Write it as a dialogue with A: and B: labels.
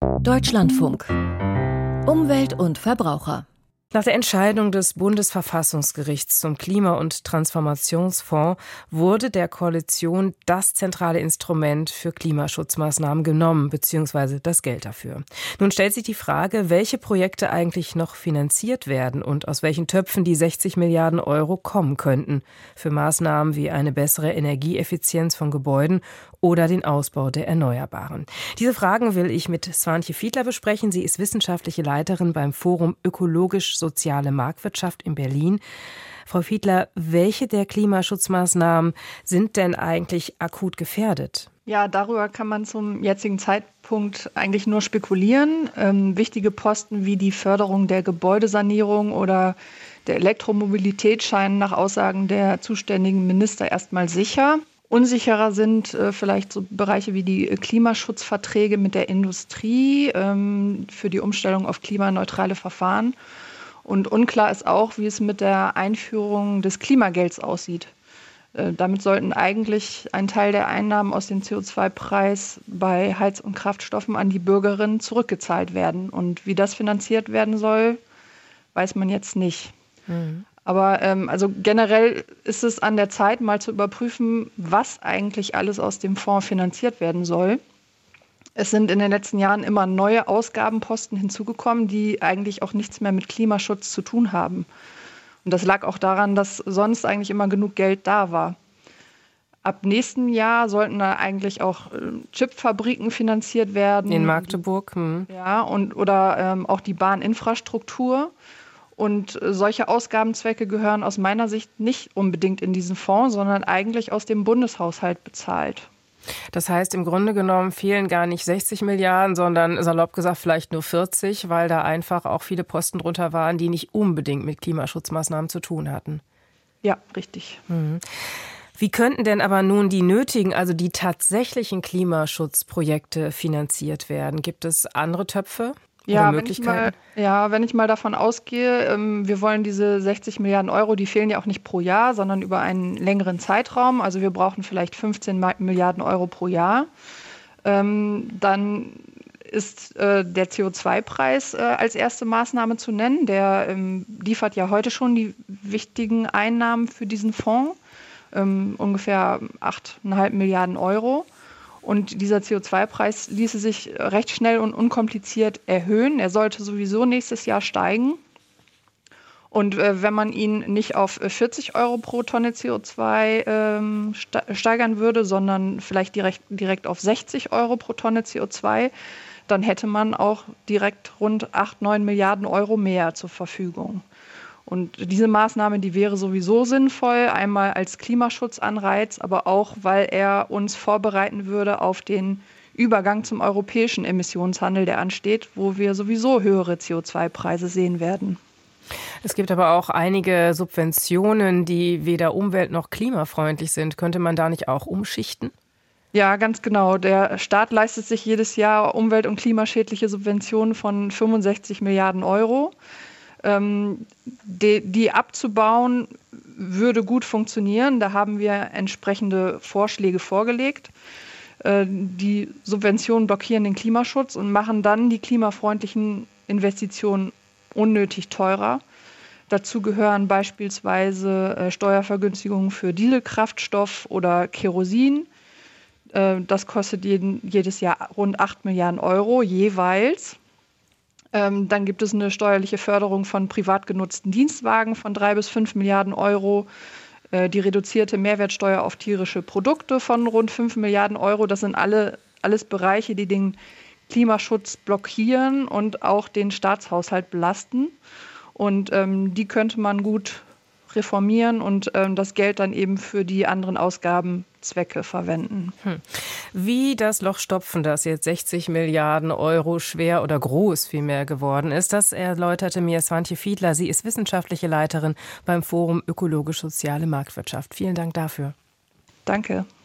A: Deutschlandfunk. Umwelt und Verbraucher.
B: Nach der Entscheidung des Bundesverfassungsgerichts zum Klima- und Transformationsfonds wurde der Koalition das zentrale Instrument für Klimaschutzmaßnahmen genommen, bzw. das Geld dafür. Nun stellt sich die Frage, welche Projekte eigentlich noch finanziert werden und aus welchen Töpfen die 60 Milliarden Euro kommen könnten für Maßnahmen wie eine bessere Energieeffizienz von Gebäuden oder den Ausbau der Erneuerbaren. Diese Fragen will ich mit Swantje Fiedler besprechen. Sie ist wissenschaftliche Leiterin beim Forum Ökologisch-Soziale Marktwirtschaft in Berlin. Frau Fiedler, welche der Klimaschutzmaßnahmen sind denn eigentlich akut gefährdet?
C: Ja, darüber kann man zum jetzigen Zeitpunkt eigentlich nur spekulieren. Wichtige Posten wie die Förderung der Gebäudesanierung oder der Elektromobilität scheinen nach Aussagen der zuständigen Minister erstmal sicher. Unsicherer sind vielleicht so Bereiche wie die Klimaschutzverträge mit der Industrie für die Umstellung auf klimaneutrale Verfahren. Und unklar ist auch, wie es mit der Einführung des Klimagelds aussieht. Damit sollten eigentlich ein Teil der Einnahmen aus dem CO2-Preis bei Heiz- und Kraftstoffen an die Bürgerinnen zurückgezahlt werden. Und wie das finanziert werden soll, weiß man jetzt nicht. Aber also generell ist es an der Zeit, mal zu überprüfen, was eigentlich alles aus dem Fonds finanziert werden soll. Es sind in den letzten Jahren immer neue Ausgabenposten hinzugekommen, die eigentlich auch nichts mehr mit Klimaschutz zu tun haben. Und das lag auch daran, dass sonst eigentlich immer genug Geld da war. Ab nächsten Jahr sollten da eigentlich auch Chipfabriken finanziert werden.
B: In Magdeburg.
C: Ja, oder auch die Bahninfrastruktur. Und solche Ausgabenzwecke gehören aus meiner Sicht nicht unbedingt in diesen Fonds, sondern eigentlich aus dem Bundeshaushalt bezahlt.
B: Das heißt, im Grunde genommen fehlen gar nicht 60 Milliarden, sondern salopp gesagt vielleicht nur 40, weil da einfach auch viele Posten drunter waren, die nicht unbedingt mit Klimaschutzmaßnahmen zu tun hatten.
C: Ja, richtig.
B: Wie könnten denn aber nun die nötigen, also die tatsächlichen Klimaschutzprojekte finanziert werden? Gibt es andere Töpfe?
C: Ja, wenn ich mal davon ausgehe, wir wollen diese 60 Milliarden Euro, die fehlen ja auch nicht pro Jahr, sondern über einen längeren Zeitraum. Also wir brauchen vielleicht 15 Milliarden Euro pro Jahr. Dann ist der CO2-Preis als erste Maßnahme zu nennen. Der liefert ja heute schon die wichtigen Einnahmen für diesen Fonds, ungefähr 8,5 Milliarden Euro. Und dieser CO2-Preis ließe sich recht schnell und unkompliziert erhöhen. Er sollte sowieso nächstes Jahr steigen. Und wenn man ihn nicht auf 40 Euro pro Tonne CO2 steigern würde, sondern vielleicht direkt auf 60 Euro pro Tonne CO2, dann hätte man auch direkt rund 8-9 Milliarden Euro mehr zur Verfügung. Und diese Maßnahme, die wäre sowieso sinnvoll, einmal als Klimaschutzanreiz, aber auch, weil er uns vorbereiten würde auf den Übergang zum europäischen Emissionshandel, der ansteht, wo wir sowieso höhere CO2-Preise sehen werden.
B: Es gibt aber auch einige Subventionen, die weder umwelt- noch klimafreundlich sind. Könnte man da nicht auch umschichten?
C: Ja, ganz genau. Der Staat leistet sich jedes Jahr umwelt- und klimaschädliche Subventionen von 65 Milliarden Euro. Die abzubauen, würde gut funktionieren. Da haben wir entsprechende Vorschläge vorgelegt. Die Subventionen blockieren den Klimaschutz und machen dann die klimafreundlichen Investitionen unnötig teurer. Dazu gehören beispielsweise Steuervergünstigungen für Dieselkraftstoff oder Kerosin. Das kostet jedes Jahr rund 8 Milliarden Euro jeweils. Dann gibt es eine steuerliche Förderung von privat genutzten Dienstwagen von 3 bis 5 Milliarden Euro. Die reduzierte Mehrwertsteuer auf tierische Produkte von rund 5 Milliarden Euro. Das sind alles Bereiche, die den Klimaschutz blockieren und auch den Staatshaushalt belasten. Und die könnte man gut reformieren und das Geld dann eben für die anderen Ausgabenzwecke verwenden.
B: Wie das Loch stopfen, das jetzt 60 Milliarden Euro schwer oder groß vielmehr geworden ist, das erläuterte mir Swantje Fiedler. Sie ist wissenschaftliche Leiterin beim Forum Ökologisch-Soziale Marktwirtschaft. Vielen Dank dafür.
C: Danke.